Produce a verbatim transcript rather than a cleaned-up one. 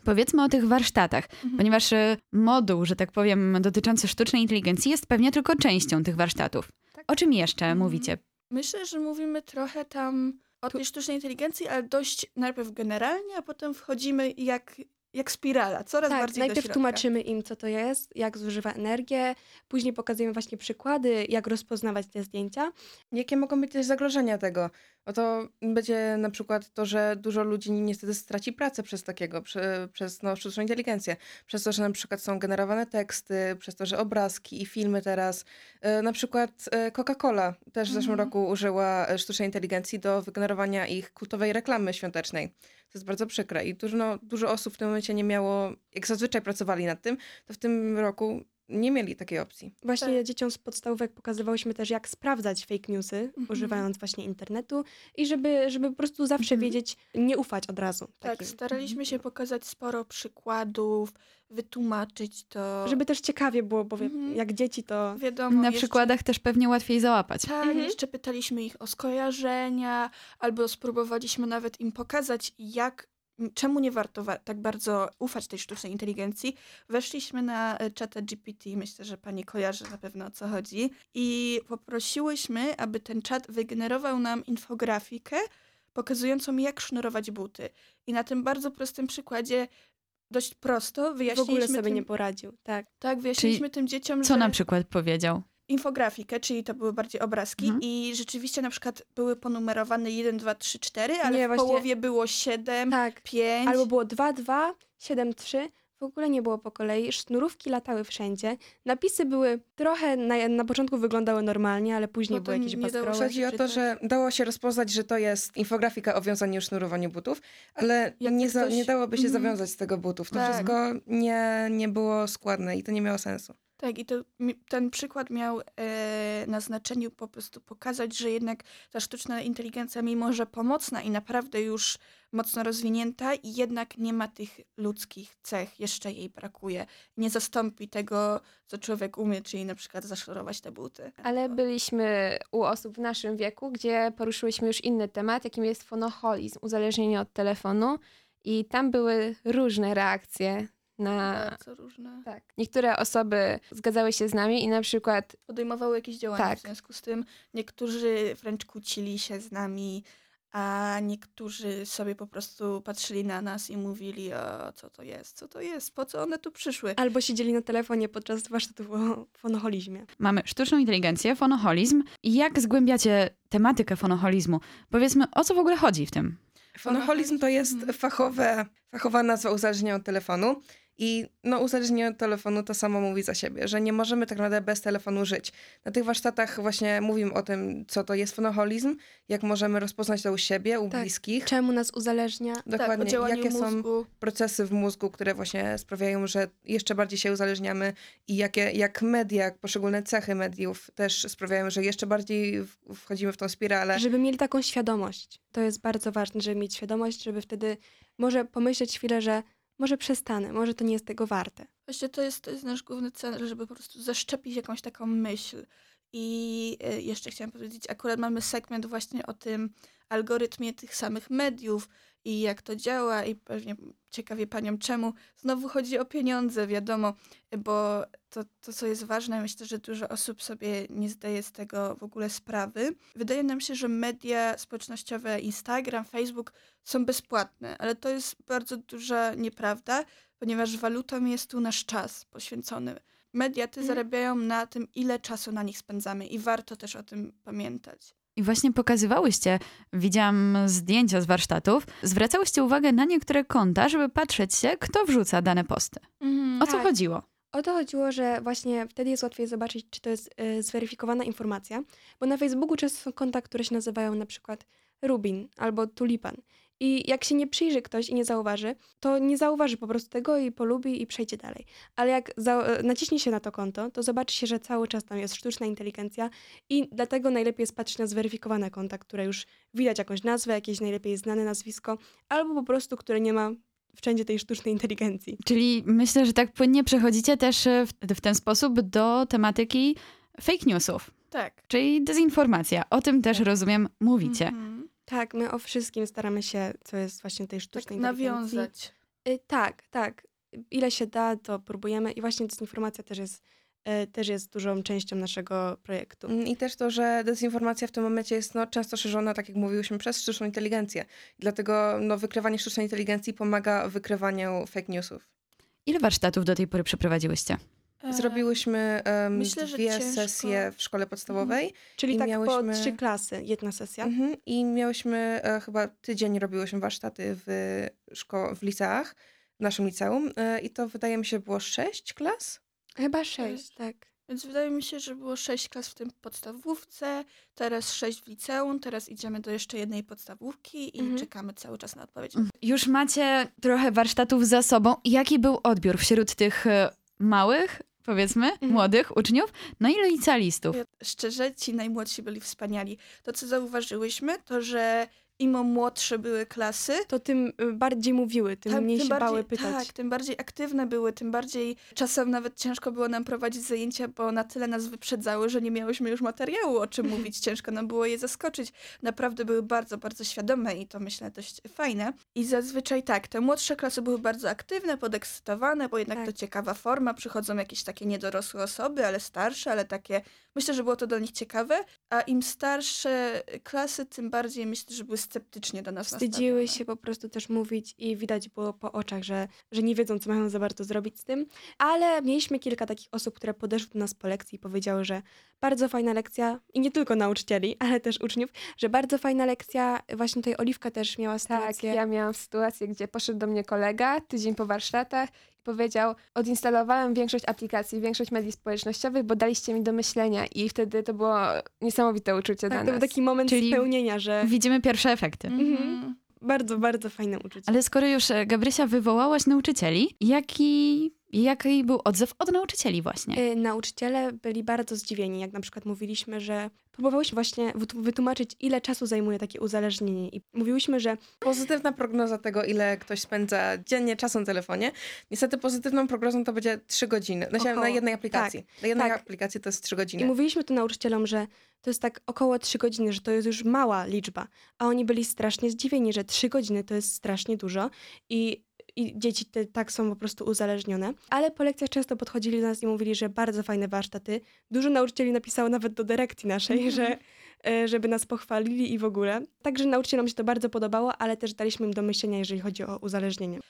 Powiedzmy o tych warsztatach, Mhm. ponieważ y, moduł, że tak powiem, dotyczący sztucznej inteligencji jest pewnie tylko częścią tych warsztatów. Tak. O czym jeszcze Mhm. mówicie? Myślę, że mówimy trochę tam o tej sztucznej inteligencji, ale dość najpierw generalnie, a potem wchodzimy jak, jak spirala, coraz Tak, bardziej do najpierw środka. tłumaczymy im, co to jest, jak zużywa energię, później pokazujemy właśnie przykłady, jak rozpoznawać te zdjęcia. Jakie mogą być też zagrożenia tego? Oto będzie na przykład to, że dużo ludzi niestety straci pracę przez takiego, prze, przez no, sztuczną inteligencję. Przez to, że na przykład są generowane teksty, przez to, że obrazki i filmy teraz. E, na przykład e, Coca-Cola też w zeszłym Mhm. roku użyła e, sztucznej inteligencji do wygenerowania ich kultowej reklamy świątecznej. To jest bardzo przykre i dużo, no, dużo osób w tym momencie nie miało, jak zazwyczaj pracowali nad tym, to w tym roku nie mieli takiej opcji. Właśnie Tak. dzieciom z podstawówek pokazywałyśmy też, jak sprawdzać fake newsy, Mhm. używając właśnie internetu i żeby, żeby po prostu zawsze Mhm. wiedzieć, nie ufać od razu. Tak, takim. staraliśmy się pokazać sporo przykładów, wytłumaczyć to. Żeby też ciekawie było, bo wie- Mhm. jak dzieci to... Wiadomo, Na jeszcze- przykładach też pewnie łatwiej załapać. Tak, Mhm. jeszcze pytaliśmy ich o skojarzenia, albo spróbowaliśmy nawet im pokazać, jak, czemu nie warto wa- tak bardzo ufać tej sztucznej inteligencji. Weszliśmy na e, czata G P T, myślę, że pani kojarzy na pewno, o co chodzi, i poprosiłyśmy, aby ten czat wygenerował nam infografikę pokazującą, jak sznurować buty. I na tym bardzo prostym przykładzie, dość prosto, w ogóle wyjaśniliśmy sobie tym, nie poradził. Tak. tak, wyjaśniliśmy tym dzieciom, Co że na przykład powiedział? infografikę, czyli to były bardziej obrazki Mhm. i rzeczywiście na przykład były ponumerowane jeden, dwa, trzy, cztery, ale Nie, w właśnie- połowie było siedem, Tak. pięć. Albo było dwa dwa, siedem trzy. W ogóle nie było po kolei. Sznurówki latały wszędzie. Napisy były trochę, na, na początku wyglądały normalnie, ale później Potem były jakieś nie dało bascroły. się Chodzi o to, że dało się rozpoznać, że to jest infografika o wiązaniu i sznurowaniu butów, ale Jak nie, za, ktoś- nie dałoby się Mhm. zawiązać z tego butów. To Tak. wszystko nie, nie było składne i to nie miało sensu. Tak, i to, mi- ten przykład miał e, na znaczeniu po prostu pokazać, że jednak ta sztuczna inteligencja, mimo że pomocna i naprawdę już mocno rozwinięta, i jednak nie ma tych ludzkich cech, jeszcze jej brakuje. Nie zastąpi tego, co człowiek umie, czyli na przykład zaszorować te buty. Ale byliśmy u osób w naszym wieku, gdzie poruszyłyśmy już inny temat, jakim jest fonoholizm, uzależnienie od telefonu. I tam były różne reakcje na... Bardzo różne. Tak. Niektóre osoby zgadzały się z nami i na przykład Podejmowały jakieś działania Tak. w związku z tym. Niektórzy wręcz kłócili się z nami, a niektórzy sobie po prostu patrzyli na nas i mówili, o co to jest, co to jest, po co one tu przyszły. Albo siedzieli na telefonie podczas warsztatów o fonoholizmie. Mamy sztuczną inteligencję, fonoholizm. I jak zgłębiacie tematykę fonoholizmu? Powiedzmy, o co w ogóle chodzi w tym? Fonoholizm to jest Mhm. fachowe, fachowa nazwa uzależnienia od telefonu. I no, uzależnienie od telefonu to samo mówi za siebie, że nie możemy tak naprawdę bez telefonu żyć. Na tych warsztatach właśnie mówimy o tym, co to jest fonoholizm, jak możemy rozpoznać to u siebie, u Tak. bliskich. Czemu nas uzależnia? Tak, o Dokładnie, działaniu jakie są mózgu. procesy w mózgu, które właśnie sprawiają, że jeszcze bardziej się uzależniamy i jakie, jak media, jak poszczególne cechy mediów też sprawiają, że jeszcze bardziej w- wchodzimy w tą spiralę. Żeby mieli taką świadomość. To jest bardzo ważne, żeby mieć świadomość, żeby wtedy może pomyśleć chwilę, że może przestanę, może to nie jest tego warte. Właśnie to jest, to jest nasz główny cel, żeby po prostu zaszczepić jakąś taką myśl. I y, jeszcze chciałam powiedzieć, akurat mamy segment właśnie o tym algorytmie tych samych mediów i jak to działa, i pewnie ciekawie paniom czemu. Znowu chodzi o pieniądze, wiadomo, bo to, to co jest ważne, myślę, że dużo osób sobie nie zdaje z tego w ogóle sprawy. Wydaje nam się, że media społecznościowe, Instagram, Facebook są bezpłatne, ale to jest bardzo duża nieprawda, ponieważ walutą jest tu nasz czas poświęcony. Media te Mhm. zarabiają na tym, ile czasu na nich spędzamy, i warto też o tym pamiętać. I właśnie pokazywałyście, widziałam zdjęcia z warsztatów, zwracałyście uwagę na niektóre konta, żeby patrzeć się, kto wrzuca dane posty. O co Tak. chodziło? O to chodziło, że właśnie wtedy jest łatwiej zobaczyć, czy to jest y, zweryfikowana informacja, bo na Facebooku często są konta, które się nazywają na przykład Rubin albo Tulipan. I jak się nie przyjrzy ktoś i nie zauważy, to nie zauważy po prostu tego i polubi i przejdzie dalej. Ale jak za, naciśnie się na to konto, to zobaczy się, że cały czas tam jest sztuczna inteligencja i dlatego najlepiej jest patrzeć na zweryfikowane konta, które już widać jakąś nazwę, jakieś najlepiej znane nazwisko, albo po prostu, które nie ma wszędzie tej sztucznej inteligencji. Czyli myślę, że tak płynnie przechodzicie też e, w, w ten sposób do tematyki fake newsów, Tak. czyli dezinformacja. O tym też, rozumiem, mówicie. Mhm. Tak, my o wszystkim staramy się, co jest właśnie tej Tak sztucznej inteligencji. nawiązać. Y, tak, tak. Ile się da, to próbujemy i właśnie dezinformacja też jest, y, też jest dużą częścią naszego projektu. Mm, I też to, że dezinformacja w tym momencie jest no, często szerzona, tak jak mówiłyśmy, przez sztuczną inteligencję. Dlatego no, wykrywanie sztucznej inteligencji pomaga w wykrywaniu fake newsów. Ile warsztatów do tej pory przeprowadziłyście? E, Zrobiłyśmy em, myślę, że dwie ciężko. sesje w szkole podstawowej. Czyli I tak miałyśmy- po trzy klasy, jedna sesja. Mhm. I miałyśmy e, chyba tydzień robiłyśmy warsztaty w, szko- w liceach, w naszym liceum. E, I to wydaje mi się było sześć klas. Chyba sześć, tak. Więc wydaje mi się, że było sześć klas w tym podstawówce, teraz sześć w liceum, teraz idziemy do jeszcze jednej podstawówki i Mhm. czekamy cały czas na odpowiedź. Już macie trochę warsztatów za sobą. Jaki był odbiór wśród tych e, małych, powiedzmy, Mhm. młodych uczniów, no i licealistów? Ja- Szczerze, ci najmłodsi byli wspaniali. To, co zauważyłyśmy, to, że im młodsze były klasy, To tym y, bardziej mówiły, tym tam- mniej tym się bardziej, bały pytać. Tak, tym bardziej aktywne były, tym bardziej czasem nawet ciężko było nam prowadzić zajęcia, bo na tyle nas wyprzedzały, że nie miałyśmy już materiału, o czym mówić. Ciężko nam było je zaskoczyć. Naprawdę były bardzo, bardzo świadome i to myślę dość fajne. I zazwyczaj tak, te młodsze klasy były bardzo aktywne, podekscytowane, bo jednak Tak. to ciekawa forma. Przychodzą jakieś takie niedorosłe osoby, ale starsze, ale takie... Myślę, że było to dla nich ciekawe, a im starsze klasy, tym bardziej myślę, że były sceptycznie do nas Wstydziły nastawione. się po prostu też mówić i widać było po oczach, że, że nie wiedzą, co mają za bardzo zrobić z tym. Ale mieliśmy kilka takich osób, które podeszły do nas po lekcji i powiedziały, że bardzo fajna lekcja i nie tylko nauczycieli, ale też uczniów, że bardzo fajna lekcja. Właśnie tutaj Oliwka też miała Tak, sytuację. ja miałam sytuację, gdzie poszedł do mnie kolega tydzień po warsztatach i powiedział, odinstalowałem większość aplikacji, większość mediów społecznościowych, bo daliście mi do myślenia i wtedy to było niesamowite uczucie Tak, dla to nas. był taki moment Czyli spełnienia, że Widzimy pierwsze efekty. Mhm. bardzo, bardzo fajne uczucie. Ale skoro już, e, Gabrysia, wywołałaś nauczycieli, jaki, jaki był odzew od nauczycieli właśnie? Y, Nauczyciele byli bardzo zdziwieni, jak na przykład mówiliśmy, że próbowałyśmy właśnie wytu- wytłumaczyć, ile czasu zajmuje takie uzależnienie i mówiłyśmy, że Pozytywna prognoza tego, ile ktoś spędza dziennie czasu na telefonie. Niestety pozytywną prognozą to będzie trzy godziny. Na, Około. na jednej aplikacji. Na jednej tak. aplikacji to jest trzy i godziny. mówiliśmy to nauczycielom, że to jest tak około trzy godziny, że to jest już mała liczba, a oni byli strasznie zdziwieni, że trzy godziny to jest strasznie dużo i i dzieci te tak są po prostu uzależnione. Ale po lekcjach często podchodzili do nas i mówili, że bardzo fajne warsztaty. Dużo nauczycieli napisało nawet do dyrekcji naszej, że, e, żeby nas pochwalili i w ogóle. Także nauczycielom się to bardzo podobało, ale też daliśmy im do myślenia, jeżeli chodzi o uzależnienie.